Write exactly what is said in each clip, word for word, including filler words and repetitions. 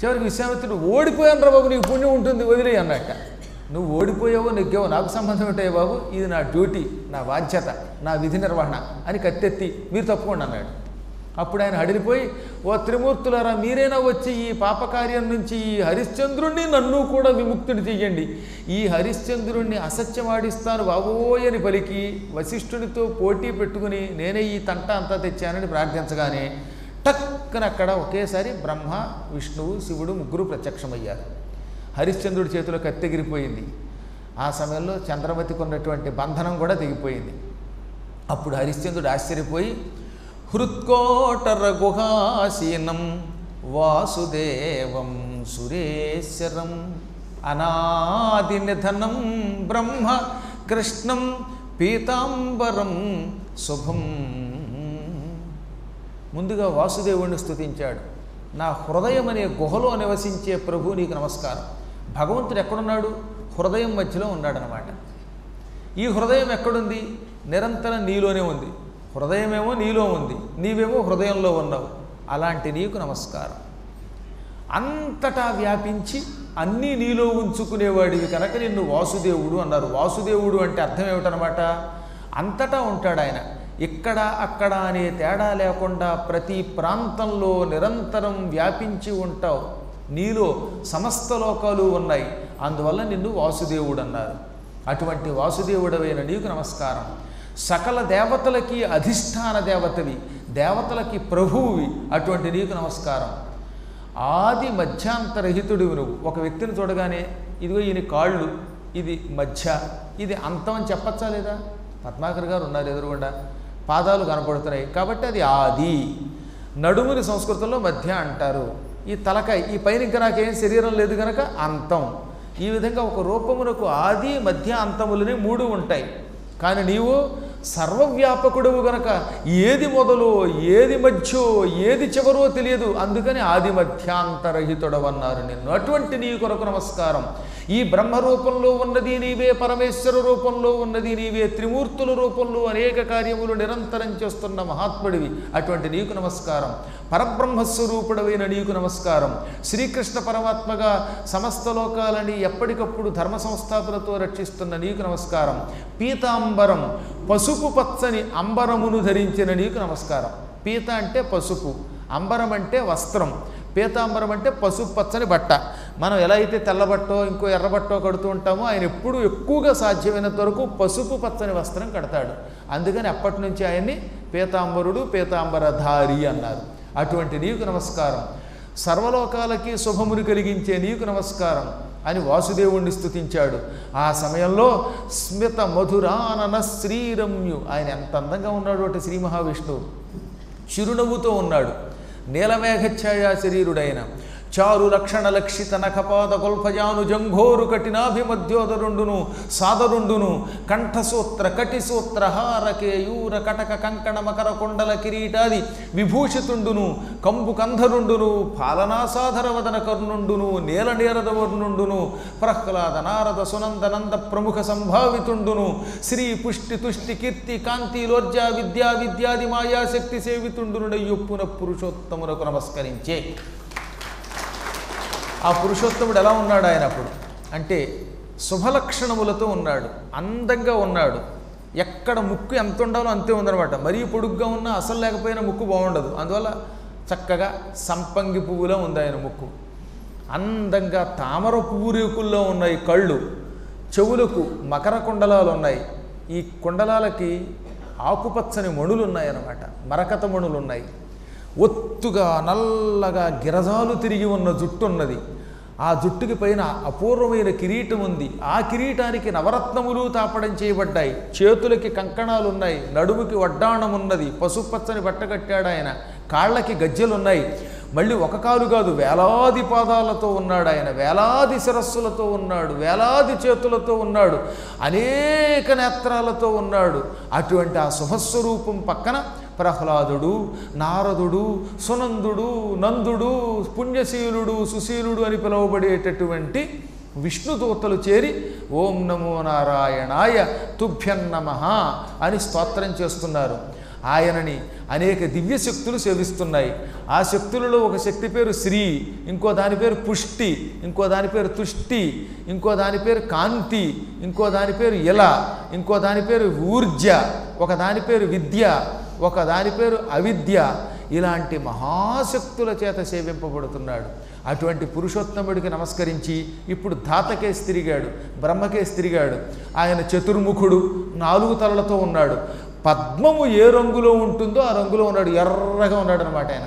చివరికి విశ్వామిత్రుడు ఓడిపోయాను రా బాబు, నీకు పుణ్యం ఉంటుంది వదిలే అన్నట్ట. నువ్వు ఓడిపోయావో నెగ్గావో నాకు సంబంధం ఉంటాయి బాబు, ఇది నా డ్యూటీ, నా బాధ్యత, నా విధి నిర్వహణ అని కత్తెత్తి మీరు తప్పుకోండి అన్నాడు. అప్పుడు ఆయన హడిలిపోయి, ఓ త్రిమూర్తులారా మీరైనా వచ్చి ఈ పాపకార్యం నుంచి ఈ హరిశ్చంద్రుణ్ణి నన్ను కూడా విముక్తుడి చెయ్యండి, ఈ హరిశ్చంద్రుణ్ణి అసత్యమాడిస్తాను బాబోయ్ అని పలికి వశిష్ఠునితో పోటీ పెట్టుకుని నేనే ఈ తంట అంతా తెచ్చానని ప్రార్థించగానే టక్కన అక్కడ ఒకేసారి బ్రహ్మ విష్ణువు శివుడు ముగ్గురు ప్రత్యక్షమయ్యారు. హరిశ్చంద్రుడి చేతిలో కత్తెగిరిపోయింది. ఆ సమయంలో చంద్రమతికి ఉన్నటువంటి బంధనం కూడా తెగిపోయింది. అప్పుడు హరిశ్చంద్రుడు ఆశ్చర్యపోయి హృత్కోటర గుహాసీనం వాసుదేవం సురేశ్వరం అనాది నిధనం బ్రహ్మ కృష్ణం పీతాంబరం శుభం. ముందుగా వాసుదేవుణ్ణి స్తుతించాడు. నా హృదయం అనే గుహలో నివసించే ప్రభు నీకు నమస్కారం. భగవంతుడు ఎక్కడున్నాడు? హృదయం మధ్యలో ఉన్నాడనమాట. ఈ హృదయం ఎక్కడుంది? నిరంతరం నీలోనే ఉంది. హృదయమేమో నీలో ఉంది, నీవేమో హృదయంలో ఉన్నావు. అలాంటి నీకు నమస్కారం. అంతటా వ్యాపించి అన్నీ నీలో ఉంచుకునేవాడివి కనుక నిన్ను వాసుదేవుడు అన్నారు. వాసుదేవుడు అంటే అర్థం ఏమిటనమాట? అంతటా ఉంటాడు ఆయన. ఇక్కడ అక్కడ అనే తేడా లేకుండా ప్రతి ప్రాంతంలో నిరంతరం వ్యాపించి ఉంటావు. నీలో సమస్త లోకాలు ఉన్నాయి. అందువల్ల నిన్ను వాసుదేవుడు అన్నారు. అటువంటి వాసుదేవుడవైన నీకు నమస్కారం. సకల దేవతలకి అధిష్టాన దేవతవి, దేవతలకి ప్రభువువి. అటువంటి నీకు నమస్కారం. ఆది మధ్యాంతరహితుడివి నువ్వు. ఒక వ్యక్తిని చూడగానే ఇదిగో ఈయన కాళ్ళు, ఇది మధ్య, ఇది అంతం అని చెప్పచ్చా లేదా? పద్మాకర్ గారు ఉన్నారు ఎదురుగుండా, పాదాలు కనపడుతున్నాయి కాబట్టి అది ఆది. నడుముని సంస్కృతంలో మధ్య అంటారు. ఈ తలకాయ, ఈ పైన ఇంకా నాకేం శరీరం లేదు కనుక అంతం. ఈ విధంగా ఒక రూపమునకు ఆది మధ్య అంతములని మూడు ఉంటాయి. కానీ నీవు సర్వవ్యాపకుడువు గనక ఏది మొదలో ఏది మధ్యో ఏది చివరో తెలియదు. అందుకని ఆది మధ్యాంతరహితుడవన్నారు నిన్ను. అటువంటి నీ కొరకు నమస్కారం. ఈ బ్రహ్మ రూపంలో ఉన్నది నీవే, పరమేశ్వర రూపంలో ఉన్నది నీవే, త్రిమూర్తుల రూపంలో అనేక కార్యములు నిరంతరం చేస్తున్న మహాత్ముడివి. అటువంటి నీకు నమస్కారం. పరబ్రహ్మస్వరూపుడవైన నీకు నమస్కారం. శ్రీకృష్ణ పరమాత్మగా సమస్త లోకాలని ఎప్పటికప్పుడు ధర్మ సంస్థాపనతో రక్షిస్తున్న నీకు నమస్కారం. పీతాంబరం, పసుపు పచ్చని అంబరమును ధరించిన నీకు నమస్కారం. పీత అంటే పసుపు, అంబరం అంటే వస్త్రం, పీతాంబరం అంటే పసుపు పచ్చని బట్ట. మనం ఎలా అయితే తెల్లబట్టో ఇంకో ఎర్రబట్టో కడుతూ ఉంటామో ఆయన ఎప్పుడు ఎక్కువగా సాధ్యమైనంత వరకు పసుపు పచ్చని వస్త్రం కడతాడు. అందుకని అప్పటి నుంచి ఆయన్ని పీతాంబరుడు, పీతాంబరధారి అన్నారు. అటువంటి నీకు నమస్కారం. సర్వలోకాలకి శుభమును కలిగించే నీకు నమస్కారం అని వాసుదేవుణ్ణి స్తుతించాడు. ఆ సమయంలో స్మిత మధురానన శ్రీరమ్యు, ఆయన ఎంత అందంగా ఉన్నాడు అంటే శ్రీ మహావిష్ణువు చిరునవ్వుతో ఉన్నాడు. నీలమేఘఛాయా శరీరుడైన చారు లక్షణ లక్షిత నఖపాద గొల్ఫజాను జంఘోరు కఠినాభిమధ్యోదరుండును సాదరుండును కంఠసూత్ర కటిసూత్ర హార కేయూర కటక కంకణ మకర కొండల కిరీటాది విభూషితుండును కంబు కంధరుండును పాలనాసాధర వదన కర్ణుండును నీల నీరద వర్ణుండును ప్రహ్లాద నారద సునందనంద ప్రముఖ సంభావితుండును శ్రీ పుష్టి తుష్టి కీర్తి కాంతి లోర్జా విద్యా విద్యాది మాయాశక్తి సేవితుండునుడయ్యొప్పున పురుషోత్తమునకు నమస్కరించే. ఆ పురుషోత్తముడు ఎలా ఉన్నాడు ఆయన అప్పుడు అంటే శుభలక్షణములతో ఉన్నాడు, అందంగా ఉన్నాడు. ఎక్కడ ముక్కు ఎంత ఉండాలో అంతే ఉందన్నమాట. మరీ పొడుగ్గా ఉన్నా అసలు లేకపోయినా ముక్కు బాగుండదు. అందువల్ల చక్కగా సంపంగి పువ్వులో ఉంది ఆయన ముక్కు. అందంగా తామర పువ్వు రేకుల్లో ఉన్నాయి కళ్ళు. చెవులకు మకర కుండలాలు ఉన్నాయి. ఈ కుండలాలకి ఆకుపచ్చని మణులు ఉన్నాయన్నమాట, మరకత మణులు ఉన్నాయి. ఒత్తుగా నల్లగా గిరజాలు తిరిగి ఉన్న జుట్టు ఉన్నది. ఆ జుట్టుకి పైన అపూర్వమైన కిరీటం ఉంది. ఆ కిరీటానికి నవరత్నములు తాపడం చేయబడ్డాయి. చేతులకి కంకణాలు ఉన్నాయి, నడుముకి వడ్డాణం ఉన్నది, పసుపచ్చని బట్ట కట్టాడు ఆయన, కాళ్ళకి గజ్జెలున్నాయి. మళ్ళీ ఒక కాలు కాదు, వేలాది పాదాలతో ఉన్నాడు ఆయన, వేలాది శిరస్సులతో ఉన్నాడు, వేలాది చేతులతో ఉన్నాడు, అనేక నేత్రాలతో ఉన్నాడు. అటువంటి ఆ శుభస్వరూపం పక్కన ప్రహ్లాదుడు, నారదుడు, సునందుడు, నందుడు, పుణ్యశీలుడు, సుశీలుడు అని పిలువబడేటటువంటి విష్ణుదూతలు చేరి ఓం నమో నారాయణాయ తుభ్యం నమః అని స్తోత్రం చేస్తున్నారు. ఆయనని అనేక దివ్య శక్తులు సేవిస్తున్నాయి. ఆ శక్తులలో ఒక శక్తి పేరు శ్రీ, ఇంకో దాని పేరు పుష్టి, ఇంకో దాని పేరు తుష్టి, ఇంకో దాని పేరు కాంతి, ఇంకో దాని పేరు ఇల, ఇంకో దాని పేరు ఊర్జ, ఒక దాని పేరు విద్య, ఒక దాని పేరు అవిద్య. ఇలాంటి మహాశక్తుల చేత సేవింపబడుతున్నాడు. అటువంటి పురుషోత్తముడికి నమస్కరించి ఇప్పుడు ధాతకేసి తిరిగాడు, బ్రహ్మకేసి తిరిగాడు. ఆయన చతుర్ముఖుడు, నాలుగు తలలతో ఉన్నాడు. పద్మము ఏ రంగులో ఉంటుందో ఆ రంగులో ఉన్నాడు, ఎర్రగా ఉన్నాడు అనమాట. ఆయన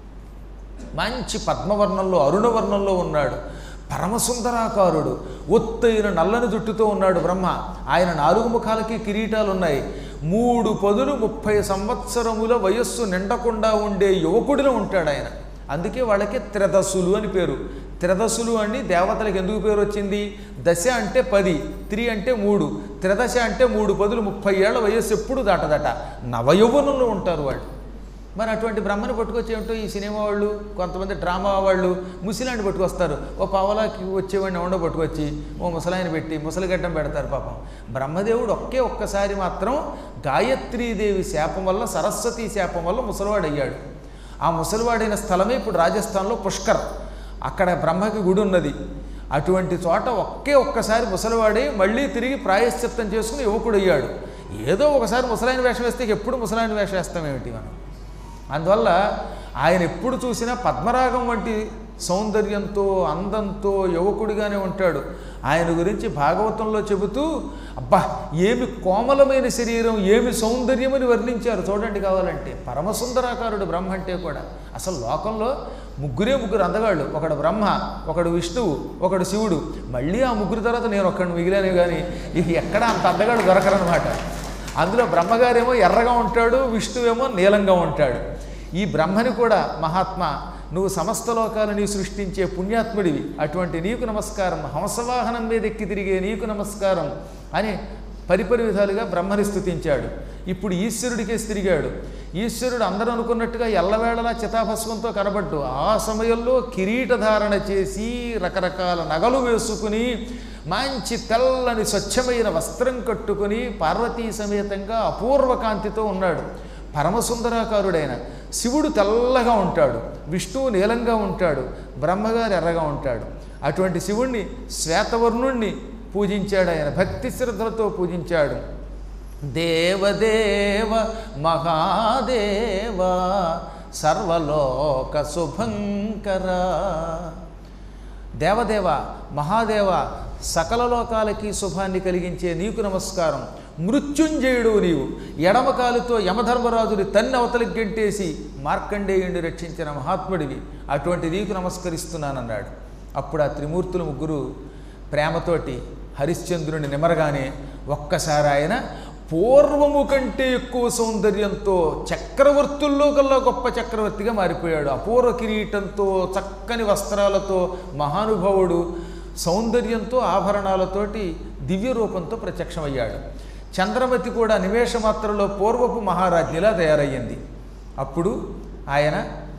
మంచి పద్మవర్ణంలో, అరుణవర్ణంలో ఉన్నాడు. పరమసుందరాకారుడు, ఒత్తైన నల్లని జుట్టుతో ఉన్నాడు బ్రహ్మ. ఆయన నాలుగు ముఖాలకి కిరీటాలు ఉన్నాయి. మూడు పదులు ముప్పై సంవత్సరముల వయస్సు నిండకుండా ఉండే యువకుడిలో ఉంటాడు ఆయన. అందుకే వాళ్ళకి త్రిదశులు అని పేరు. త్రిదశులు అని దేవతలకు ఎందుకు పేరు వచ్చింది? దశ అంటే పది, త్రి అంటే మూడు, త్రిదశ అంటే మూడు పదులు ముప్పై ఏళ్ల వయస్సు ఎప్పుడు దాటదట. నవయౌవనంలో ఉంటారు వాళ్ళు. మరి అటువంటి బ్రహ్మను పట్టుకొచ్చి ఏమిటో ఈ సినిమా వాళ్ళు, కొంతమంది డ్రామా వాళ్ళు ముసలాన్ని పట్టుకొస్తారు. ఓ పావలాకి వచ్చేవాడిని ఎవడో పట్టుకొచ్చి ఓ ముసలాయన పెట్టి ముసలిగడ్డం పెడతారు. పాపం బ్రహ్మదేవుడు ఒకే ఒక్కసారి మాత్రం గాయత్రీదేవి శాపం వల్ల, సరస్వతీ శాపం వల్ల ముసలివాడు అయ్యాడు. ఆ ముసలివాడైన స్థలమే ఇప్పుడు రాజస్థాన్లో పుష్కర్. అక్కడ బ్రహ్మకి గుడి ఉన్నది. అటువంటి చోట ఒకే ఒక్కసారి ముసలివాడి మళ్ళీ తిరిగి ప్రాయశ్చిత్తం చేసుకుని యువకుడు అయ్యాడు. ఏదో ఒకసారి ముసలాయన వేషం వేస్తే ఎప్పుడు ముసలాయన వేషం వేస్తామేమిటి మనం? అందువల్ల ఆయన ఎప్పుడు చూసినా పద్మరాగం వంటి సౌందర్యంతో, అందంతో యువకుడిగానే ఉంటాడు. ఆయన గురించి భాగవతంలో చెబుతూ అబ్బా ఏమి కోమలమైన శరీరం, ఏమి సౌందర్యమని వర్ణించారు చూడండి కావాలంటే. పరమసుందరాకారుడు బ్రహ్మ అంటే కూడా. అసలు లోకంలో ముగ్గురే ముగ్గురు అందగాళ్ళు. ఒకడు బ్రహ్మ, ఒకడు విష్ణువు, ఒకడు శివుడు. మళ్ళీ ఆ ముగ్గురు తర్వాత నేను ఒక్కడిని మిగిలానే కానీ ఇక ఎక్కడ అంత అందగాడు దొరకరనమాట. అందులో బ్రహ్మగారేమో ఎర్రగా ఉంటాడు, విష్ణువేమో నీలంగా ఉంటాడు. ఈ బ్రహ్మని కూడా మహాత్మా నువ్వు సమస్త లోకాలని సృష్టించే పుణ్యాత్ముడివి, అటువంటి నీకు నమస్కారం, హంసవాహనం మీద ఎక్కి తిరిగే నీకు నమస్కారం అని పరిపరి విధాలుగా బ్రహ్మని స్తుతించాడు. ఇప్పుడు ఈశ్వరుడికేసి తిరిగాడు. ఈశ్వరుడు అందరూ అనుకున్నట్టుగా ఎల్లవేళలా చితాభస్మంతో కనబడ్డు. ఆ సమయంలో కిరీటధారణ చేసి రకరకాల నగలు వేసుకుని మంచి తెల్లని స్వచ్ఛమైన వస్త్రం కట్టుకుని పార్వతీ సమేతంగా అపూర్వ కాంతితో ఉన్నాడు. పరమసుందరాకారుడైన శివుడు తెల్లగా ఉంటాడు, విష్ణువు నీలంగా ఉంటాడు, బ్రహ్మగారు ఎర్రగా ఉంటాడు. అటువంటి శివుణ్ణి శ్వేతవర్ణుణ్ణి పూజించాడు ఆయన, భక్తి శ్రద్ధలతో పూజించాడు. దేవదేవ మహాదేవ సర్వలోక శుభంకర. దేవదేవ మహాదేవ సకల లోకాలకి శుభాన్ని కలిగించే నీకు నమస్కారం. మృత్యుంజయుడు నీవు, ఎడమకాలుతో యమధర్మరాజుని తన్ని అవతలికి గెంటేసి మార్కండేయుడిని రక్షించిన మహాత్ముడివి, అటువంటి నీకు నమస్కరిస్తున్నానన్నాడు. అప్పుడు ఆ త్రిమూర్తులు ముగ్గురు ప్రేమతోటి హరిశ్చంద్రుని నిమరగానే ఒక్కసారి ఆయన పూర్వము కంటే ఎక్కువ సౌందర్యంతో చక్రవర్తుల్లో కల్లా గొప్ప చక్రవర్తిగా మారిపోయాడు. అపూర్వ కిరీటంతో, చక్కని వస్త్రాలతో మహానుభావుడు సౌందర్యంతో, ఆభరణాలతోటి దివ్య రూపంతో ప్రత్యక్షమయ్యాడు. చంద్రమతి కూడా నిమేషమాత్రలో పూర్వపు మహారాజ్ఞిలా తయారయ్యింది. అప్పుడు ఆయన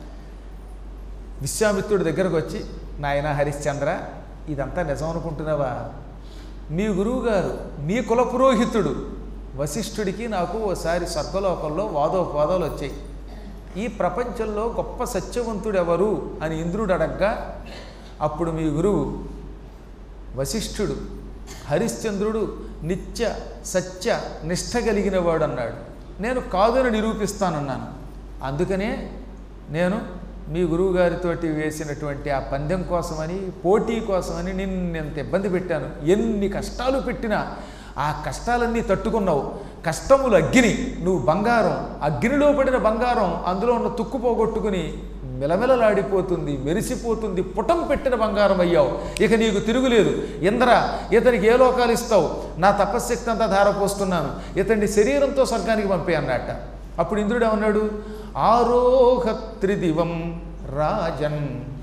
విశ్వామిత్రుడి దగ్గరకు వచ్చి, నాయన హరిశ్చంద్ర, ఇదంతా నిజం అనుకుంటున్నావా? మీ గురువుగారు, మీ కుల పురోహితుడు వశిష్ఠుడికి నాకు ఓసారి స్వర్గలోకంలో వాదోపవాదాలు వచ్చాయి. ఈ ప్రపంచంలో గొప్ప సత్యవంతుడు ఎవరు అని ఇంద్రుడు అడగ్గా, అప్పుడు మీ గురువు వశిష్ఠుడు హరిశ్చంద్రుడు నిత్య సత్య నిష్ఠ కలిగిన వాడు అన్నాడు. నేను కాదని నిరూపిస్తానన్నాను. అందుకనే నేను మీ గురువుగారితోటి వేసినటువంటి ఆ పందెం కోసమని, పోటీ కోసమని నిన్ను ఎంత ఇబ్బంది పెట్టాను. ఎన్ని కష్టాలు పెట్టినా ఆ కష్టాలన్నీ తట్టుకున్నావు. కష్టములు అగ్ని, నువ్వు బంగారం, అగ్నిలో పడిన బంగారం అందులో ఉన్న తుక్కు పోగొట్టుకుని మిలమిలలాడిపోతుంది, మెరిసిపోతుంది, పుటం పెట్టిన బంగారం అయ్యావు. ఇక నీకు తిరుగులేదు. ఇంద్ర, ఇతనికి ఏ లోకాలు ఇస్తావు? నా తపశ్శక్తి అంతా ధారపోస్తున్నాను, ఇతన్ని శరీరంతో స్వర్గానికి పంపే అన్నట్ట. అప్పుడు ఇంద్రుడు ఏమన్నాడు? ఆరోహ త్రిదివం రాజన్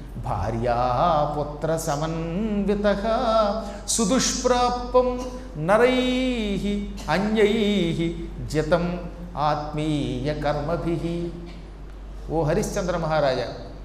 భార్యాపుత్ర సమన్విత సుదుష్ప్రాపం నరై అన్యై జితం ఆత్మీయ కర్మభి. ఓ హరిశ్చంద్ర మహారాజా,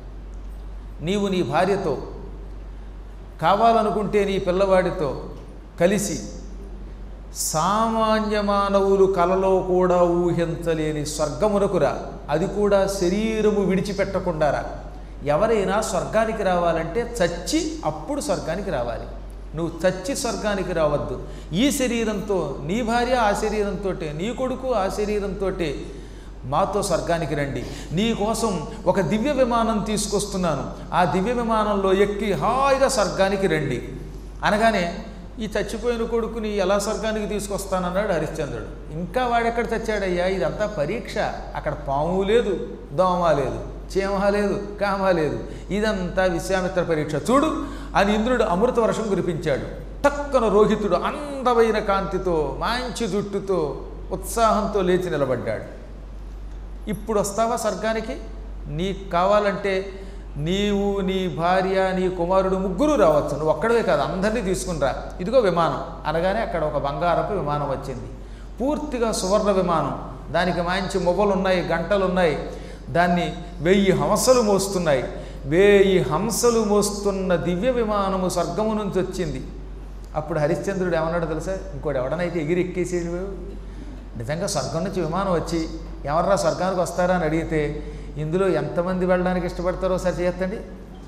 నీవు నీ భార్యతో, కావాలనుకుంటే నీ పిల్లవాడితో కలిసి సామాన్య మానవులు కలలో కూడా ఊహించలేని స్వర్గమునకురా, అది కూడా శరీరము విడిచిపెట్టకుండారా. ఎవరైనా స్వర్గానికి రావాలంటే చచ్చి అప్పుడు స్వర్గానికి రావాలి. నువ్వు చచ్చి స్వర్గానికి రావద్దు. ఈ శరీరంతో నీ భార్య ఆ శరీరంతో, నీ కొడుకు ఆ శరీరంతో మాతో స్వర్గానికి రండి. నీ కోసం ఒక దివ్య విమానం తీసుకొస్తున్నాను, ఆ దివ్య విమానంలో ఎక్కి హాయిగా స్వర్గానికి రండి అనగానే ఈ చచ్చిపోయిన కొడుకుని ఎలా స్వర్గానికి తీసుకొస్తానన్నాడు హరిశ్చంద్రుడు. ఇంకా వాడెక్కడ చచ్చాడయ్యా, ఇదంతా పరీక్ష. అక్కడ పాము లేదు, దోమ లేదు, చీమ లేదు, కామ లేదు, ఇదంతా విశ్వామిత్ర పరీక్ష చూడు అని ఇంద్రుడు అమృత వర్షం కురిపించాడు. టక్కన రోహితుడు అందమైన కాంతితో మంచి జుట్టుతో ఉత్సాహంతో లేచి నిలబడ్డాడు. ఇప్పుడు వస్తావా స్వర్గానికి? నీకు కావాలంటే నీవు, నీ భార్య, నీ కుమారుడు ముగ్గురు రావచ్చు, నువ్వు ఒక్కడే కాదు, అందరినీ తీసుకుని రా. ఇదిగో విమానం అనగానే అక్కడ ఒక బంగారపు విమానం వచ్చింది. పూర్తిగా సువర్ణ విమానం, దానికి మంచి మొవ్వలు ఉన్నాయి, గంటలు ఉన్నాయి, దాన్ని వెయ్యి హంసలు మోస్తున్నాయి. వెయ్యి హంసలు మోస్తున్న దివ్య విమానము స్వర్గము నుంచి వచ్చింది. అప్పుడు హరిశ్చంద్రుడు ఏమన్నాడో తెలుసా? ఇంకోటి ఎవడనైతే ఎగిరి ఎక్కేసేడు. నిజంగా స్వర్గం నుంచి విమానం వచ్చి ఎవర్రా స్వర్గానికి వస్తారా అని అడిగితే ఇందులో ఎంతమంది వెళ్ళడానికి ఇష్టపడతారో ఒకసారి చేయొద్దండి.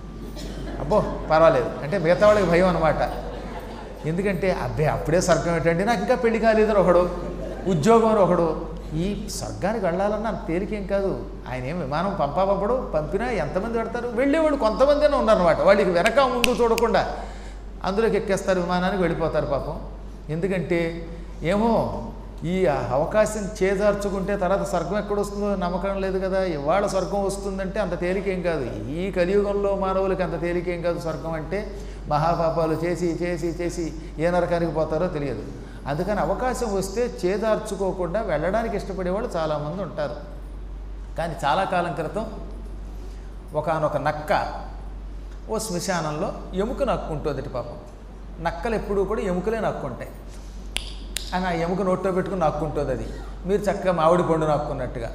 అబ్బో పర్వాలేదు అంటే మిగతా వాళ్ళకి భయం అనమాట. ఎందుకంటే అబ్బే అప్పుడే స్వర్గం ఏంటండి, నాకు ఇంకా పెళ్లి కాలేదని ఒకడు, ఉద్యోగం ఒకడు. ఈ స్వర్గానికి వెళ్ళాలన్నా అంత తేలికేం కాదు. ఆయన ఏం విమానం పంపా పంపడు, పంపినా ఎంతమంది పెడతారు? వెళ్ళేవాడు కొంతమందినే ఉన్నారనమాట. వాళ్ళకి వెనక ముందు చూడకుండా అందులోకి ఎక్కేస్తారు, విమానానికి వెళ్ళిపోతారు పాపం. ఎందుకంటే ఏమో ఈ అవకాశం చేజార్చుకుంటే తర్వాత స్వర్గం ఎక్కడొస్తుందో నమ్మకం లేదు కదా. ఇవాళ స్వర్గం వస్తుందంటే అంత తేలికేం కాదు. ఈ కలియుగంలో మానవులకి అంత తేలికేం కాదు. స్వర్గం అంటే మహాపాపాలు చేసి చేసి చేసి ఏ నరకానికి పోతారో తెలియదు. అందుకని అవకాశం వస్తే చేజార్చుకోకుండా వెళ్ళడానికి ఇష్టపడేవాళ్ళు చాలామంది ఉంటారు. కానీ చాలా కాలం క్రితం ఒకానొక నక్క ఓ శ్మశానంలో ఎముక నక్కుంటుందట పాపం. నక్కలు ఎప్పుడూ కూడా ఎముకలే నక్కుంటాయి. అని ఆ ఎముక నోట్లో పెట్టుకుని నాక్కుంటుంది. అది మీరు చక్కగా మామిడి పండు నాక్కున్నట్టుగా.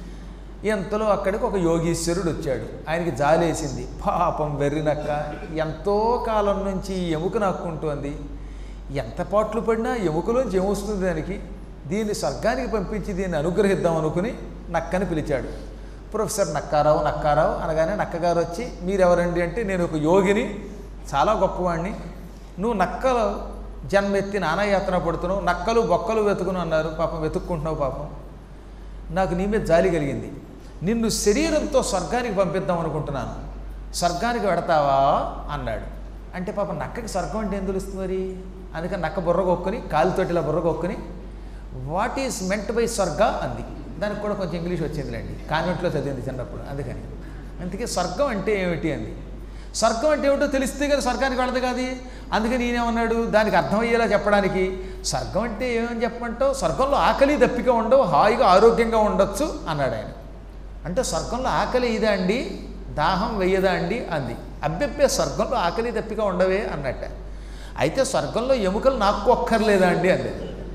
ఎంతలో అక్కడికి ఒక యోగీశ్వరుడు వచ్చాడు. ఆయనకి జాలేసింది. పాపం వెర్రినక్క ఎంతో కాలం నుంచి ఈ ఎముక నాక్కుంటోంది, ఎంత పాట్లు పడినా ఎముకలోంచి ఏమొస్తుంది దానికి, దీన్ని స్వర్గానికి పంపించి దీన్ని అనుగ్రహిద్దాం అనుకుని నక్కని పిలిచాడు. ప్రొఫెసర్ నక్కారావు నక్కారావు అనగానే నక్కగారు వచ్చి మీరెవరండి అంటే నేను ఒక యోగిని, చాలా గొప్పవాడిని, నువ్వు నక్కలు జన్మెత్తి నానాయాత్ర పడుతున్నావు, నక్కలు బొక్కలు వెతుకును అన్నారు, పాపం వెతుక్కుంటున్నావు, పాపం నాకు నీ మీద జాలి కలిగింది, నిన్ను శరీరంతో స్వర్గానికి పంపిద్దాం అనుకుంటున్నాను, స్వర్గానికి వెడతావా అన్నాడు. అంటే పాపం నక్కకి స్వర్గం అంటే ఏం తెలుస్తుంది మరి? అందుకని నక్క బుర్ర కొక్కుని కాలుతోటిలా బుర్ర కొక్కుని వాట్ ఈజ్ మెంట్ బై స్వర్గ అంది. దానికి కూడా కొంచెం ఇంగ్లీష్ వచ్చిందిలేండి, కాన్వెంట్లో చదివింది చిన్నప్పుడు. అందుకని అందుకే స్వర్గం అంటే ఏమిటి అంది. స్వర్గం అంటే ఏమిటో తెలిస్తే కదా స్వర్గానికి వెళ్ళదు కాదు. అందుకని ఈయనేమన్నాడు, దానికి అర్థమయ్యేలా చెప్పడానికి స్వర్గం అంటే ఏమని చెప్పమంటావు, స్వర్గంలో ఆకలి దప్పిక ఉండవు, హాయిగా ఆరోగ్యంగా ఉండొచ్చు అన్నాడు ఆయన. అంటే స్వర్గంలో ఆకలి ఇదా అండి, దాహం వెయ్యదా అండి అంది. అబ్బెబ్బే స్వర్గంలో ఆకలి దప్పిక ఉండవే అన్నట్ట. అయితే స్వర్గంలో ఎముకలు నాకు ఒక్కర్లేదా అండి అంది.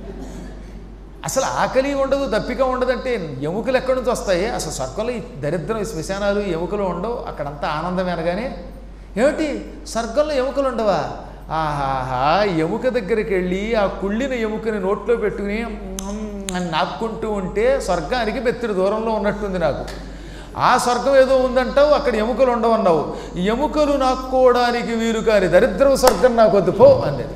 అసలు ఆకలి ఉండదు దప్పిక ఉండదంటే ఎముకలు ఎక్కడి నుంచి వస్తాయి? అసలు స్వర్గంలో ఈ దరిద్రం శ్మశానాలు ఎముకలు ఉండవు, అక్కడంతా ఆనందం అనగానే ఏమిటి స్వర్గంలో ఎముకలు ఉండవా? ఆహాహా, ఎముక దగ్గరికి వెళ్ళి ఆ కుళ్ళిన ఎముకని నోట్లో పెట్టుకుని అని నాక్కుంటూ ఉంటే స్వర్గానికి బెత్తిడి దూరంలో ఉన్నట్టుంది నాకు. ఆ స్వర్గం ఏదో ఉందంటావు, అక్కడ ఎముకలు ఉండవన్నావు, ఎముకలు నాక్కోవడానికి వీలు కాని దరిద్రం స్వర్గం నాకు వద్దు పో అనేది.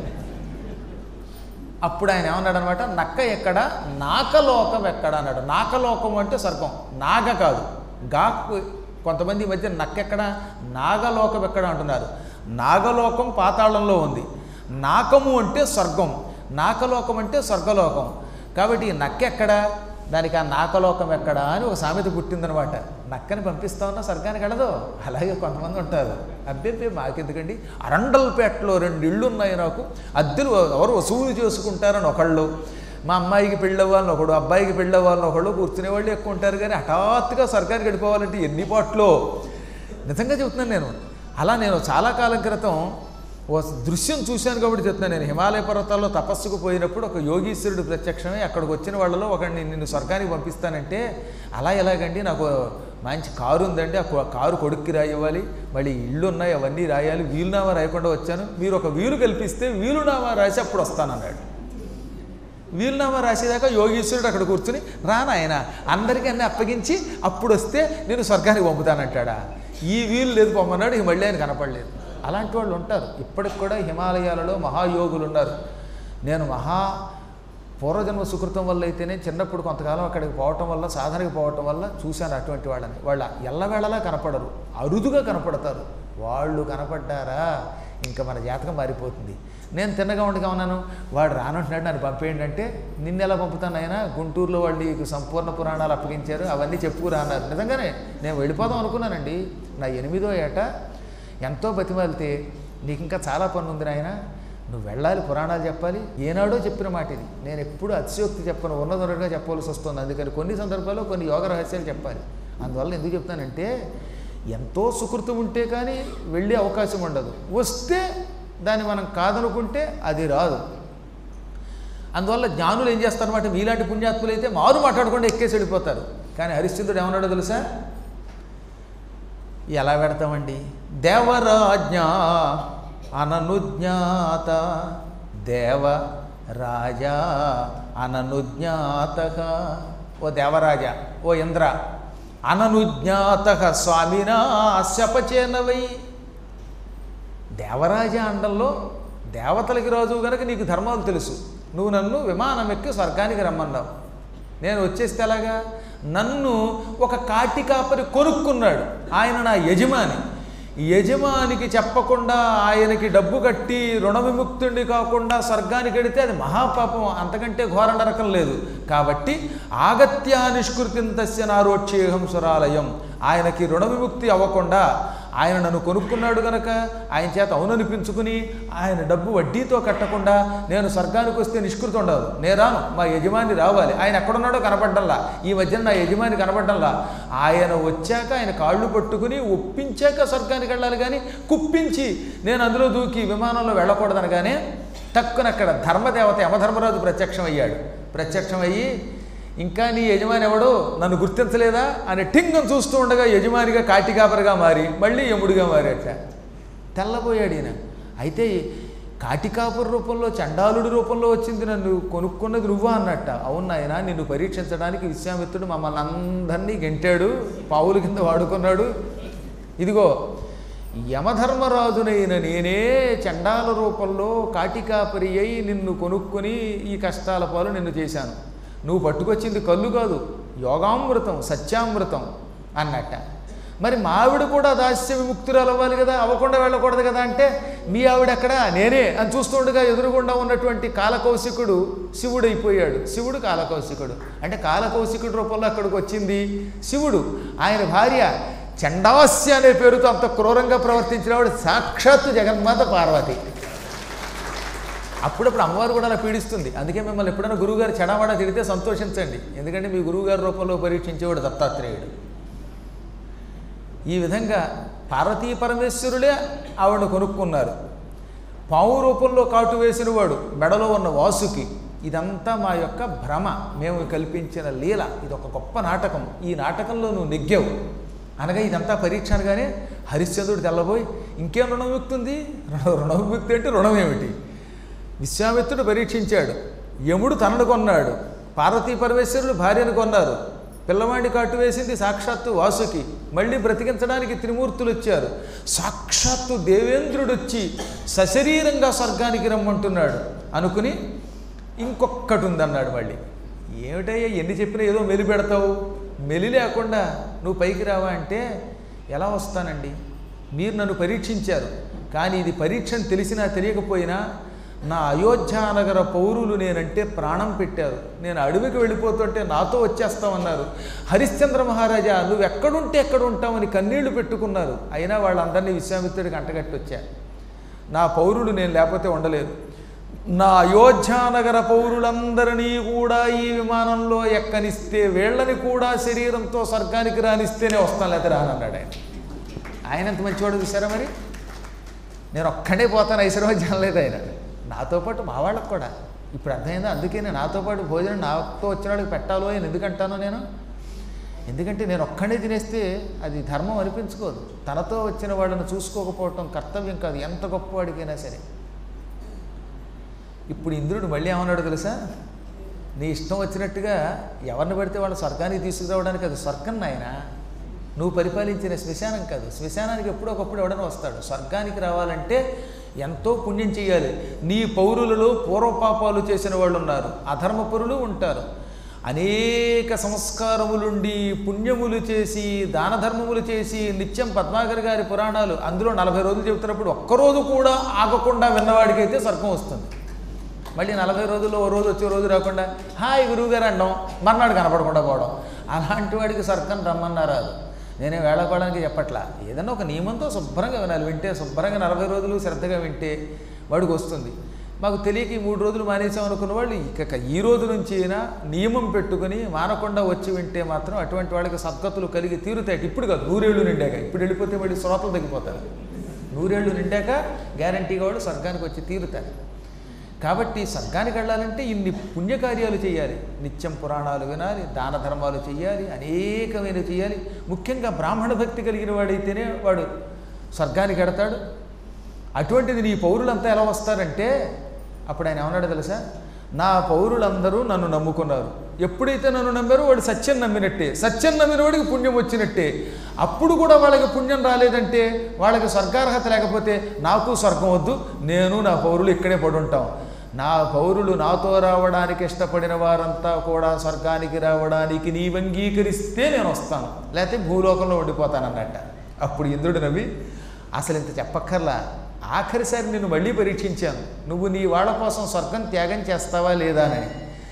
అప్పుడు ఆయన ఏమన్నాడు అనమాట, నక్క ఎక్కడ నాకలోకం ఎక్కడ అన్నాడు. నాకలోకం అంటే స్వర్గం, నాగ కాదు గాకు. కొంతమంది ఈ మధ్య నక్కెక్కడ నాగలోకం ఎక్కడ అంటున్నారు. నాగలోకం పాతాళంలో ఉంది, నాకము అంటే స్వర్గం, నాకలోకం అంటే స్వర్గలోకం. కాబట్టి ఈ నక్కెక్కడ, దానికి ఆ నాకలోకం ఎక్కడా అని ఒక సామెత పుట్టిందనమాట. నక్కని పంపిస్తా ఉన్నా స్వర్గానికి వెళ్ళదు. అలాగే కొంతమంది ఉంటారు, అబ్బెబ్బే మాకెందుకండి, అరండల్పేటలో రెండు ఇళ్ళు ఉన్నాయి నాకు, అద్దెలు ఎవరు వసూలు చేసుకుంటారని ఒకళ్ళు, మా అమ్మాయికి పెళ్ళవ్వాలని ఒకడు, అబ్బాయికి పెళ్ళవ్వాలని ఒకళ్ళు, కూర్చునేవాళ్ళు ఎక్కువ ఉంటారు. కానీ హఠాత్తుగా స్వర్గానికి వెళ్ళిపోవాలంటే ఎన్ని పాటలో. నిజంగా చెబుతున్నాను నేను. అలా నేను చాలా కాలం క్రితం ఓ దృశ్యం చూశాను కాబట్టి చెప్తున్నాను. నేను హిమాలయ పర్వతాల్లో తపస్సుకు పోయినప్పుడు ఒక యోగీశ్వరుడు ప్రత్యక్షమే అక్కడికి వచ్చిన వాళ్ళలో ఒకడిని నిన్ను స్వర్గానికి పంపిస్తానంటే, అలా ఎలాగండి, నాకు మంచి కారు ఉందండి, ఆ కారు కొడుక్కి రాయివ్వాలి, మళ్ళీ ఇళ్ళు ఉన్నాయి అవన్నీ రాయాలి, వీలునామా రాయకుండా వచ్చాను, మీరు ఒక వీలు కల్పిస్తే వీలునామా రాసి అప్పుడు వస్తానన్నాడు. వీలునామా రాసేదాకా యోగీశ్వరుడు అక్కడ కూర్చుని రాను ఆయన అందరికీ అన్నీ అప్పగించి అప్పుడు వస్తే నేను స్వర్గానికి పంపుతానంటాడా? ఈ వీలు లేదు పొమ్మన్నాడు, ఇక మళ్ళీ ఆయన కనపడలేదు. అలాంటి వాళ్ళు ఉంటారు. ఇప్పటికి కూడా హిమాలయాలలో మహాయోగులు ఉన్నారు. నేను మహా పూర్వజన్మ సుకృతం వల్ల అయితేనే చిన్నప్పుడు కొంతకాలం అక్కడికి పోవటం వల్ల, సాధనకి పోవటం వల్ల చూశాను అటువంటి వాళ్ళని. వాళ్ళ ఎల్లవేళలా కనపడరు, అరుదుగా కనపడతారు. వాళ్ళు కనపడ్డారా ఇంకా మన జాతకం మారిపోతుంది. నేను తిన్నగా ఉండగా ఉన్నాను, వాడు రానంటున్నాడు నన్ను పంపేయండి అంటే, నిన్ను ఎలా పంపుతాను ఆయన, గుంటూరులో వాళ్ళు నీకు సంపూర్ణ పురాణాలు అప్పగించారు అవన్నీ చెప్పుకురా అన్నారు. నిజంగానే నేను వెళ్ళిపోదాం అనుకున్నానండి. నా ఎనిమిదో ఏట ఎంతో బతిమాలితే, నీకు ఇంకా చాలా పని ఉంది నాయన, నువ్వు వెళ్ళాలి, పురాణాలు చెప్పాలి. ఏనాడో చెప్పిన మాట ఇది. నేను ఎప్పుడు అతిశయోక్తి చెప్పను, ఉన్నదొరగా చెప్పవలసి వస్తుంది. అందుకని కొన్ని సందర్భాల్లో కొన్ని యోగ రహస్యాలు చెప్పాలి. అందువల్ల ఎందుకు చెప్తానంటే, ఎంతో సుకృతం ఉంటే కానీ వెళ్ళే అవకాశం ఉండదు. వస్తే దాన్ని మనం కాదనుకుంటే అది రాదు. అందువల్ల జ్ఞానులు ఏం చేస్తారన్నమాట, మీలాంటి పుణ్యాత్ములు అయితే మారు మాట్లాడకుండా ఎక్కేసి వెళ్ళిపోతారు. కానీ హరిశ్చంద్రుడు ఏమన్నాడో తెలుసా? ఎలా పెడతామండి, దేవరాజ్ఞ అననుజ్ఞాత దేవ రాజా అననుజ్ఞాత. ఓ దేవరాజా, ఓ ఇంద్ర, అననుజ్ఞాత స్వామినా శపచేనవై. దేవరాజా అండంలో దేవతలకి రాజు గనక నీకు ధర్మాలు తెలుసు. నువ్వు నన్ను విమానం ఎక్కి స్వర్గానికి రమ్మన్నావు. నేను వచ్చేస్తే ఎలాగా? నన్ను ఒక కాటి కాపరి కొనుక్కున్నాడు, ఆయన నా యజమాని. యజమానికి చెప్పకుండా ఆయనకి డబ్బు కట్టి రుణ విముక్తుడిని కాకుండా స్వర్గానికి వెడితే అది మహాపాపం, అంతకంటే ఘోర నరకం లేదు. కాబట్టి ఆగత్యా నిష్కృతింతస్య నారోచ్యేహం సురాలయం. ఆయనకి రుణ విముక్తి అవ్వకుండా ఆయన నన్ను కొనుక్కున్నాడు గనక ఆయన చేత అవుననిపించుకుని ఆయన డబ్బు వడ్డీతో కట్టకుండా నేను స్వర్గానికి వస్తే నిష్కృతి ఉండదు. నేను రాను, మా యజమాని రావాలి. ఆయన ఎక్కడున్నాడో కనపడ్డంలా. ఈ మధ్యన నా యజమాని కనపడ్డంలా. ఆయన వచ్చాక ఆయన కాళ్ళు పట్టుకుని ఒప్పించాక స్వర్గానికి వెళ్ళాలి. కానీ కుప్పించి నేను అందులో దూకి విమానంలో వెళ్ళకూడదనగానే తక్కున అక్కడ ధర్మదేవత యమధర్మరాజు ప్రత్యక్షం అయ్యాడు. ప్రత్యక్షం అయ్యి, ఇంకా నీ యజమాని ఎవడో నన్ను గుర్తించలేదా అని టింగం చూస్తూ ఉండగా యజమానిగా కాటికాపరిగా మారి మళ్ళీ యముడిగా మారేట. తెల్లబోయాడు ఈయన. అయితే కాటికాపుర రూపంలో, చండాలుడి రూపంలో వచ్చింది, నన్ను కొనుక్కున్నది నువ్వా అన్నట్ట. అవును ఆయన, నిన్ను పరీక్షించడానికి విశ్వామిత్రుడు మమ్మల్ని అందరినీ గెంటాడు, పావుల కింద వాడుకున్నాడు. ఇదిగో యమధర్మరాజునైన నేనే చండాల రూపంలో కాటికాపరి అయి నిన్ను కొనుక్కొని ఈ కష్టాల పాలు నిన్ను చేశాను. నువ్వు పట్టుకొచ్చింది కళ్ళు కాదు, యోగామృతం, సత్యామృతం అన్నట్ట. మరి మా ఆవిడ కూడా దాస్య విముక్తురాలు అవ్వాలి కదా, అవ్వకుండా వెళ్ళకూడదు కదా అంటే, మీ ఆవిడ ఎక్కడ, నేనే అని చూస్తుండగా ఎదురుగుండా ఉన్నటువంటి కాలకౌశికుడు శివుడైపోయాడు. శివుడు కాలకౌశికుడు అంటే కాలకౌశికుడు రూపంలో అక్కడికి వచ్చింది శివుడు. ఆయన భార్య చండాస్య అనే పేరుతో అంత క్రూరంగా ప్రవర్తించినవాడు సాక్షాత్తు జగన్మాత పార్వతి. అప్పుడప్పుడు అమ్మవారు కూడా అలా పీడిస్తుంది. అందుకే మిమ్మల్ని ఎప్పుడైనా గురువుగారు చెడవాడా తిడితే సంతోషించండి, ఎందుకంటే మీ గురువుగారి రూపంలో పరీక్షించేవాడు దత్తాత్రేయుడు. ఈ విధంగా పార్వతీ పరమేశ్వరుడే ఆవిడను కొనుక్కున్నారు. పావు రూపంలో కాటు వేసిన వాడు మెడలో ఉన్న వాసుకి. ఇదంతా మా యొక్క భ్రమ, మేము కల్పించిన లీల. ఇది ఒక గొప్ప నాటకం. ఈ నాటకంలో నువ్వు నెగ్గావు అనగా ఇదంతా పరీక్ష అనగానే హరిశ్చంద్రుడు తెల్లబోయి, ఇంకేం రుణ విముక్తి ఉంది? రుణ విముక్తి అంటే రుణం ఏమిటి? విశ్వామిత్రుడు పరీక్షించాడు, యముడు తనను కొన్నాడు, పార్వతీ పరమేశ్వరుడు భార్యను కొన్నారు, పిల్లవాడిని కాటు వేసింది సాక్షాత్తు వాసుకి, మళ్ళీ బ్రతికించడానికి త్రిమూర్తులు వచ్చారు, సాక్షాత్తు దేవేంద్రుడు వచ్చి సశరీరంగా స్వర్గానికి రమ్మంటున్నాడు అనుకుని ఇంకొక్కటి ఉందన్నాడు. మళ్ళీ ఏమిటయ్యా ఎన్ని చెప్పినా ఏదో మెలి పెడతావు, మెలి లేకుండా నువ్వు పైకి రావా అంటే, ఎలా వస్తానండి, మీరు నన్ను పరీక్షించారు, కానీ ఇది పరీక్షను తెలిసినా తెలియకపోయినా నా అయోధ్యానగర పౌరులు నేనంటే ప్రాణం పెట్టారు. నేను అడవికి వెళ్ళిపోతుంటే నాతో వచ్చేస్తామన్నారు. హరిశ్చంద్ర మహారాజా నువ్వు ఎక్కడుంటే ఎక్కడ ఉంటామని కన్నీళ్లు పెట్టుకున్నారు. అయినా వాళ్ళందరినీ విశ్వామిత్రుడికి అంటగట్టి వచ్చారు. నా పౌరులు నేను లేకపోతే ఉండలేదు. నా అయోధ్యానగర పౌరులందరినీ కూడా ఈ విమానంలో ఎక్కనిస్తే, వీళ్ళని కూడా శరీరంతో స్వర్గానికి రానిస్తేనే వస్తాను, లేకపోతే రానన్నాడు ఆయన. ఆయన ఎంత మంచివాడు చూసారా మరి. నేను ఒక్కడే పోతాను ఐశ్వర్యం లేదు ఆయన, నాతో పాటు మా వాళ్ళకు కూడా. ఇప్పుడు అర్థమైందా? అందుకే నేను నాతో పాటు భోజనం నాతో వచ్చిన వాళ్ళకి పెట్టాలో అని ఎందుకంటాను నేను. ఎందుకంటే నేను ఒక్కడే తినేస్తే అది ధర్మం అనిపించుకోదు. తనతో వచ్చిన వాళ్ళని చూసుకోకపోవటం కర్తవ్యం కాదు, ఎంత గొప్పవాడికైనా సరే. ఇప్పుడు ఇంద్రుడు మళ్ళీ ఏమన్నాడు తెలుసా? నీ ఇష్టం వచ్చినట్టుగా ఎవరిని పడితే వాళ్ళ స్వర్గానికి తీసుకురావడానికి అది స్వర్గం నాయన, నువ్వు పరిపాలించిన శ్మశానం కాదు. శ్మశానానికి ఎప్పుడో ఒకప్పుడు ఎవడైనా వస్తాడు. స్వర్గానికి రావాలంటే ఎంతో పుణ్యం చేయాలి. నీ పౌరులలో పూర్వపాపాలు చేసిన వాళ్ళు ఉన్నారు, అధర్మపరులు ఉంటారు. అనేక సంస్కారములుండి పుణ్యములు చేసి దాన ధర్మములు చేసి నిత్యం పద్మాకర్ గారి పురాణాలు అందులో నలభై రోజులు చెబుతున్నప్పుడు ఒక్కరోజు కూడా ఆగకుండా విన్నవాడికైతే స్వర్గం వస్తుంది. మళ్ళీ నలభై రోజుల్లో ఓ రోజు వచ్చే రోజు రాకుండా హాయ్ గురువుగారు అనడం, మర్నాడు కనపడకుండా పోవడం, అలాంటి వాడికి స్వర్గం రమ్మన్నారు. అది నేనే వేళకోవడానికి చెప్పట్లా. ఏదన్నా ఒక నియమంతో శుభ్రంగా వినాలి. వింటే శుభ్రంగా నలభై రోజులు శ్రద్ధగా వింటే వాడికి వస్తుంది. మాకు తెలియక ఈ మూడు రోజులు మానేసాం అనుకున్న వాళ్ళు ఇక ఈ రోజు నుంచి అయినా నియమం పెట్టుకుని మానకుండా వచ్చి వింటే మాత్రం అటువంటి వాళ్ళకి సద్గతులు కలిగి తీరుతాయి. ఇప్పుడు కాదు, నూరేళ్ళు నిండాక. ఇప్పుడు వెళ్ళిపోతే మళ్ళీ శ్రోతలు తగ్గిపోతారు. నూరేళ్ళు నిండాక గ్యారంటీగా వాళ్ళు స్వర్గానికి వచ్చి తీరుతారు. కాబట్టి స్వర్గానికి వెళ్ళాలంటే ఇన్ని పుణ్యకార్యాలు చేయాలి. నిత్యం పురాణాలు వినాలి, దాన ధర్మాలు చేయాలి, అనేకమైన చేయాలి. ముఖ్యంగా బ్రాహ్మణ భక్తి కలిగిన వాడైతేనే వాడు స్వర్గానికి వెడతాడు. అటువంటిది నీ పౌరులంతా ఎలా వస్తారంటే, అప్పుడు ఆయన ఏమన్నాడు తెలుసా, నా పౌరులందరూ నన్ను నమ్ముకున్నారు. ఎప్పుడైతే నన్ను నమ్మారో వాడు సత్యం నమ్మినట్టే, సత్యం నమ్మిన వాడికి పుణ్యం వచ్చినట్టే. అప్పుడు కూడా వాళ్ళకి పుణ్యం రాలేదంటే, వాళ్ళకి స్వర్గార్హత లేకపోతే నాకు స్వర్గం వద్దు, నేను నా పౌరులు ఇక్కడే పడుంటాం. నా పౌరులు నాతో రావడానికి ఇష్టపడిన వారంతా కూడా స్వర్గానికి రావడానికి నీవు అంగీకరిస్తే నేను వస్తాను, లేకపోతే భూలోకంలో ఉండిపోతానన్నట్ట. అప్పుడు ఇంద్రుడు నవ్వి, అసలు ఇంత చెప్పక్కర్లా, ఆఖరిసారి నిన్ను మళ్ళీ పరీక్షించాను, నువ్వు నీ వాళ్ళ కోసం స్వర్గం త్యాగం చేస్తావా లేదా అని.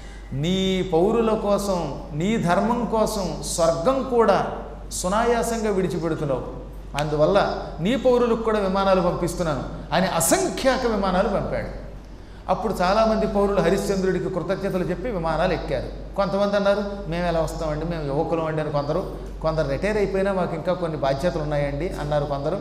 నీ పౌరుల కోసం, నీ ధర్మం కోసం స్వర్గం కూడా సునాయాసంగా విడిచిపెడుతున్నావు, అందువల్ల నీ పౌరులకు కూడా విమానాలు పంపిస్తున్నాను అని అసంఖ్యాక విమానాలు పంపాడు. అప్పుడు చాలామంది పౌరులు హరిశ్చంద్రుడికి కృతజ్ఞతలు చెప్పి విమానాలు ఎక్కారు. కొంతమంది అన్నారు మేము ఎలా వస్తామండి, మేము యువకులం అండి అని కొందరు. కొందరు రిటైర్ అయిపోయినా మాకు ఇంకా కొన్ని బాధ్యతలు ఉన్నాయండి అన్నారు కొందరు.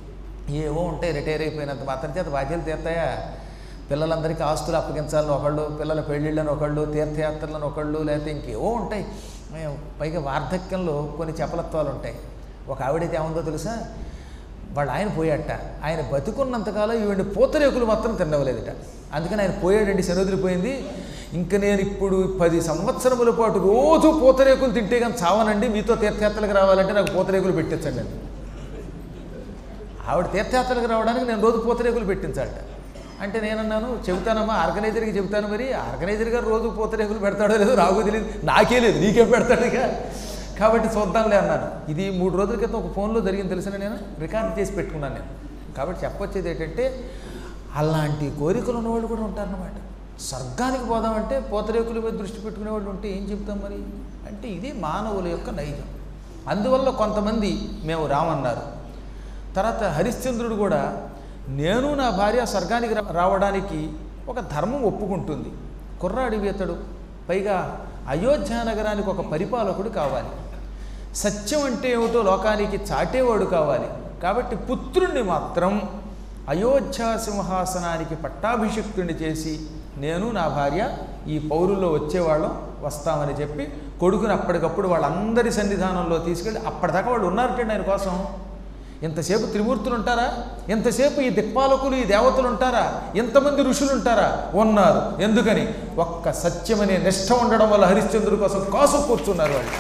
ఏవో ఉంటాయి, రిటైర్ అయిపోయినంత మాత్రం చేత బాధ్యతలు తీరుతాయా? పిల్లలందరికీ ఆస్తులు అప్పగించాలని ఒకళ్ళు, పిల్లల పెళ్ళిళ్ళని ఒకళ్ళు, తీర్థయాత్రలను ఒకళ్ళు, లేకపోతే ఇంకేవో ఉంటాయి. మేము పైగా వార్ధక్యంలో కొన్ని చపలత్వాలు ఉంటాయి. ఒక ఆవిడైతే ఏముందో తెలుసా, వాళ్ళు ఆయన పోయాట, ఆయన బతుకున్నంతకాలం ఈవిడ పూతరేకులు మాత్రం తినవలేదట. అందుకని ఆయన పోయాడండి, శనొదిలిపోయింది. ఇంక నేను ఇప్పుడు పది సంవత్సరముల పాటు రోజు పూతరేకులు తింటే కానీ చావనండి, మీతో తీర్థయాత్రలకు రావాలంటే నాకు పూతరేకులు పెట్టించండి అని. ఆవిడ తీర్థయాత్రలకు రావడానికి నేను రోజు పూతరేకులు పెట్టించాలట. అంటే నేనన్నాను, చెబుతానమ్మా ఆర్గనైజర్కి చెబుతాను, మరి ఆర్గనైజర్ గారు రోజు పూతరేకులు పెడతాడో లేదో నాకు తెలియదు, నాకే లేదు, నీకేం పెడతాడు ఇక, కాబట్టి చూద్దాంలే అన్నాను. ఇది మూడు రోజుల క్రితం ఒక ఫోన్లో జరిగింది తెలిసిన, నేను రికార్డ్ చేసి పెట్టుకున్నాను నేను. కాబట్టి చెప్పొచ్చేది ఏంటంటే, అలాంటి కోరికలు ఉన్నవాళ్ళు కూడా ఉంటారన్నమాట. స్వర్గానికి పోదామంటే పూతరేకుల మీద దృష్టి పెట్టుకునే వాళ్ళు ఉంటే ఏం చెప్తాం మరి? అంటే ఇది మానవుల యొక్క నైజం. అందువల్ల కొంతమంది మేము రామన్నారు. తర్వాత హరిశ్చంద్రుడు కూడా నేను నా భార్య స్వర్గానికి రావడానికి ఒక ధర్మం ఒప్పుకుంటుంది. కుర్రాడివి అతడు, పైగా అయోధ్య నగరానికి ఒక పరిపాలకుడు కావాలి, సత్యం అంటే ఏమిటో లోకానికి చాటేవాడు కావాలి. కాబట్టి పుత్రుణ్ణి మాత్రం అయోధ్య సింహాసనానికి పట్టాభిషిక్తుడిని చేసి నేను నా భార్య ఈ పౌరుల్లో వచ్చేవాళ్ళం వస్తామని చెప్పి కొడుకుని అప్పటికప్పుడు వాళ్ళందరి సన్నిధానంలో తీసుకెళ్ళి, అప్పటిదాకా వాళ్ళు ఉన్నారటండి ఆయన కోసం. ఎంతసేపు త్రిమూర్తులు ఉంటారా? ఎంతసేపు ఈ దిక్పాలకులు ఈ దేవతలు ఉంటారా? ఎంతమంది ఋషులు ఉంటారా? ఉన్నారు. ఎందుకని? ఒక్క సత్యమనే నిష్ఠ ఉండడం వల్ల హరిశ్చంద్రుడి కోసం కాసు కూర్చున్నారు వాళ్ళు.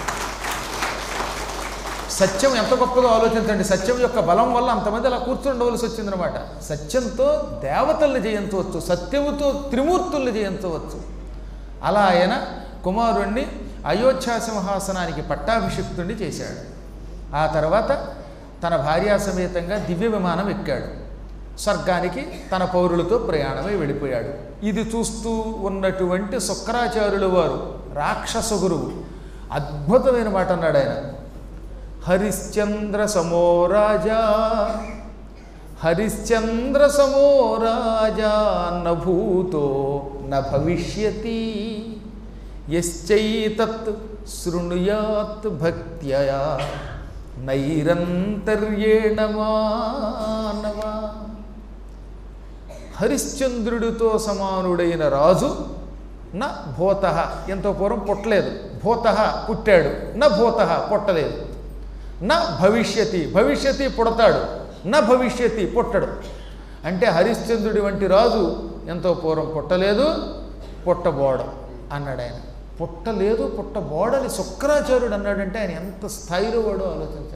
సత్యం ఎంత గొప్పదో ఆలోచించండి. సత్యం యొక్క బలం వల్ల అంతమంది అలా కూర్చుండవలసి వచ్చిందనమాట. సత్యంతో దేవతల్ని జయించవచ్చు, సత్యముతో త్రిమూర్తుల్ని జయించవచ్చు. అలా ఆయన కుమారుణ్ణి అయోధ్య సింహాసనానికి పట్టాభిషిక్తుడిని చేశాడు. ఆ తర్వాత తన భార్యా సమేతంగా దివ్య విమానం ఎక్కాడు. స్వర్గానికి తన పౌరులతో ప్రయాణమై వెళ్ళిపోయాడు. ఇది చూస్తూ ఉన్నటువంటి శుక్రాచార్యుల వారు రాక్షస గురువు అద్భుతమైన మాట అన్నాడు ఆయన. హరిశ్చంద్ర సమో రాజా, హరిశ్చంద్ర సమో రాజా నభూతో న భవిష్యతి యశ్చైతత్ శృణుయాత్ భక్త్యా నైరంతర్యేణ మానవ. హరిశ్చంద్రుడితో సమానుడైన రాజు నా భూత, ఎంతో పూర్వం పుట్టలేదు, భూత పుట్టాడు, నా భూత పుట్టలేదు, నా భవిష్యతి భవిష్యతి పుడతాడు, నా భవిష్యతి పుట్టడు. అంటే హరిశ్చంద్రుడి వంటి రాజు ఎంతో పూర్వం పుట్టలేదు, పుట్టబోవడం అన్నాడు ఆయన. పుట్ట లేదు పుట్ట బోడని శుక్రాచార్యుడు అన్నాడంటే ఆయన ఎంత స్థాయిలో వాడో ఆలోచించాడు.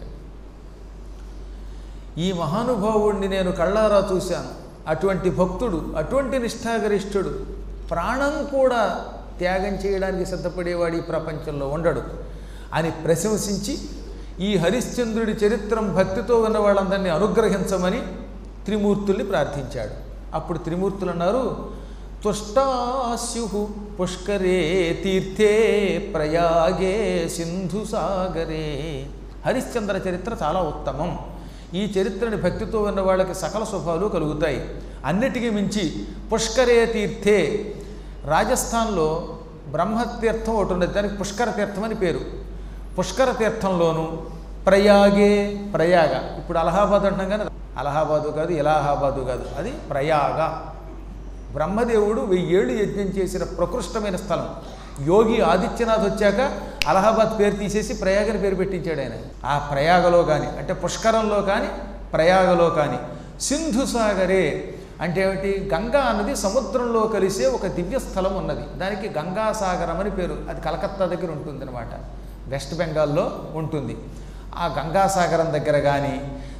ఈ మహానుభావుడిని నేను కళ్ళారా చూశాను, అటువంటి భక్తుడు, అటువంటి నిష్ఠాగరిష్ఠుడు, ప్రాణం కూడా త్యాగం చేయడానికి సిద్ధపడేవాడు ఈ ప్రపంచంలో ఉండడు అని ప్రశంసించి ఈ హరిశ్చంద్రుడి చరిత్రం భక్తితో ఉన్న వాళ్ళందరినీ అనుగ్రహించమని త్రిమూర్తుల్ని ప్రార్థించాడు. అప్పుడు త్రిమూర్తులు అన్నారు, తుష్టాస్యు పుష్కరే తీర్థే ప్రయాగే సింధు సాగరే. హరిశ్చంద్ర చరిత్ర చాలా ఉత్తమం. ఈ చరిత్రని భక్తితో ఉన్న వాళ్ళకి సకల శుభాలు కలుగుతాయి. అన్నిటికీ మించి పుష్కరే తీర్థే, రాజస్థాన్లో బ్రహ్మతీర్థం ఒకటి ఉన్నది, దానికి పుష్కర తీర్థం అని పేరు. పుష్కర తీర్థంలోను ప్రయాగే, ప్రయాగ, ఇప్పుడు అలహాబాద్ అంటాం కానీ అలహాబాదు కాదు, ఇలాహాబాదు కాదు, అది ప్రయాగ. బ్రహ్మదేవుడు వెయ్యేళ్ళు యజ్ఞం చేసిన ప్రకృష్టమైన స్థలం. యోగి ఆదిత్యనాథ్ వచ్చాక అలహాబాద్ పేరు తీసేసి ప్రయాగని పేరు పెట్టించాడు ఆయన. ఆ ప్రయాగలో కానీ, అంటే పుష్కరంలో కానీ ప్రయాగలో కానీ, సింధు సాగరే అంటే ఏమిటి, గంగా అన్నది సముద్రంలో కలిసే ఒక దివ్య స్థలం ఉన్నది, దానికి గంగాసాగరం అని పేరు. అది కలకత్తా దగ్గర ఉంటుంది అనమాట, వెస్ట్ బెంగాల్లో ఉంటుంది. ఆ గంగాసాగరం దగ్గర కానీ,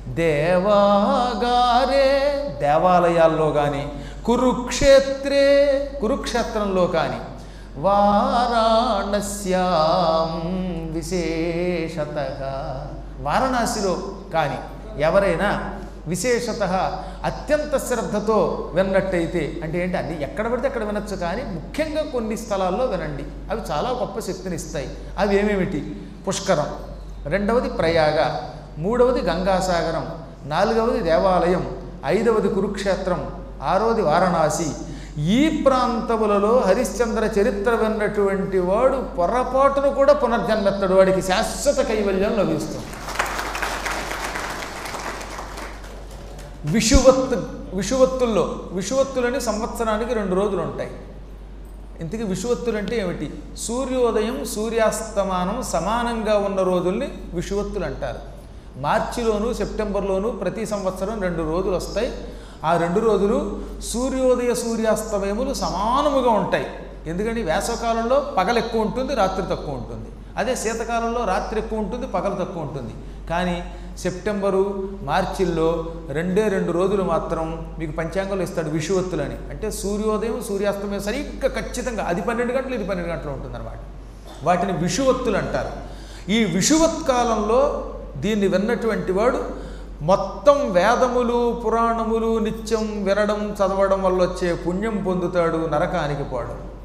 దేవాగారే దేవాలయాల్లో కానీ, కురుక్షేత్రే కురుక్షేత్రంలో కానీ, వారాణస్యాం విశేషతః వారణాసిలో కానీ ఎవరైనా విశేషత అత్యంత శ్రద్ధతో విన్నట్టయితే, అంటే ఏంటి, అన్ని ఎక్కడ పడితే అక్కడ వినొచ్చు, కానీ ముఖ్యంగా కొన్ని స్థలాల్లో వినండి, అవి చాలా గొప్ప శక్తిని ఇస్తాయి. అవి ఏమేమిటి, పుష్కరం, రెండవది ప్రయాగ, మూడవది గంగాసాగరం, నాలుగవది దేవాలయం, ఐదవది కురుక్షేత్రం, ఆరవది వారణాసి. ఈ ప్రాంతములలో హరిశ్చంద్ర చరిత్ర విన్నటువంటి వాడు పొరపాటును కూడా పునర్జన్మెత్తడు, వాడికి శాశ్వత కైవల్యం లభిస్తుంది. విషువత్తు విషువత్తుల్లో విషువత్తులని సంవత్సరానికి రెండు రోజులు ఉంటాయి. ఇంతకీ విషువత్తులు అంటే ఏమిటి, సూర్యోదయం సూర్యాస్తమానం సమానంగా ఉన్న రోజుల్ని విషువత్తులు అంటారు. మార్చిలోను సెప్టెంబర్లోను ప్రతి సంవత్సరం రెండు రోజులు వస్తాయి. ఆ రెండు రోజులు సూర్యోదయ సూర్యాస్తమయములు సమానముగా ఉంటాయి. ఎందుకంటే వేసవకాలంలో పగలు ఎక్కువ ఉంటుంది, రాత్రి తక్కువ ఉంటుంది. అదే శీతకాలంలో రాత్రి ఎక్కువ ఉంటుంది, పగలు తక్కువ ఉంటుంది. కానీ సెప్టెంబరు మార్చిల్లో రెండే రెండు రోజులు మాత్రం మీకు పంచాంగంలో ఇస్తాడు విషువత్తులని. అంటే సూర్యోదయం సూర్యాస్తమయం సరిగ్గా ఖచ్చితంగా అది పన్నెండు గంటలు ఇది పన్నెండు గంటలు ఉంటుందన్నమాట. వాటిని విషువత్తులు అంటారు. ఈ విషువత్కాలంలో దీన్ని విన్నటువంటి వాడు మొత్తం వేదములు పురాణములు నిత్యం వినడం చదవడం వల్ల వచ్చే పుణ్యం పొందుతాడు, నరకానికి పోవడం.